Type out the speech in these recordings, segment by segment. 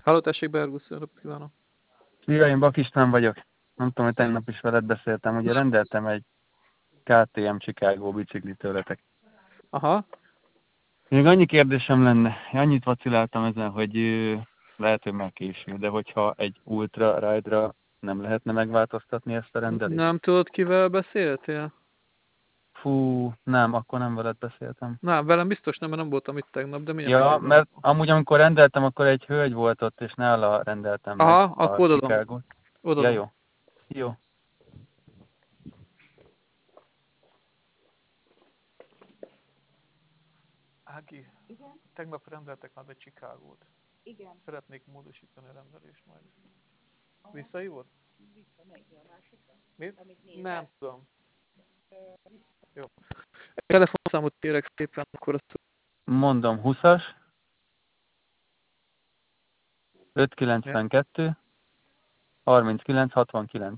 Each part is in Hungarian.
Halló, tessék, Bergusz, napot kívánok. Szia, én Bak István vagyok. Nem tudom, hogy tegnap is veled beszéltem. Ugye rendeltem egy KTM Chicago biciklit tőletek. Aha. Még annyi kérdésem lenne, annyit vaciláltam ezen, hogy lehet, hogy már késő, de hogyha egy Ultra Ride-ra nem lehetne megváltoztatni ezt a rendelést? Nem tudod, kivel beszéltél? Fú, nem, akkor nem veled beszéltem. Na, velem biztos nem, mert nem voltam itt tegnap, de mindjárt Ja, megnézem. mert amúgy amikor rendeltem, akkor egy hölgy volt ott, és nála rendeltem Aha, meg a akkor odaadom. Chicago-t. Ja, Odaadom. jó. Jó. Ági, igen? Tegnap rendeltek már egy Chicagót. Igen. Szeretnék módosítani a rendelést majd. Visszahívod? Visszamegy a másikra? Mit? Amit nézed? Nem tudom. Jó. Egy telefonszámot kérek szépen, akkor azt... Mondom, 20-as, 592, 39, 69.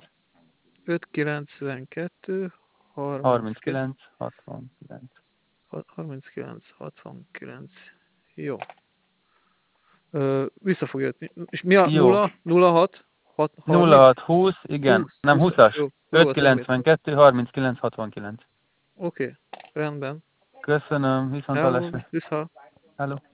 592 39, 69. 39 69. Jó. Vissza fog jöttni. És mi a Jó. 0? 06? 30? 06, 20, igen. 20, Nem, 20. 20-as. Jó, 592, 39, 69. Oké, rendben. Köszönöm, viszont Hello, hallásra. vissza. Hello.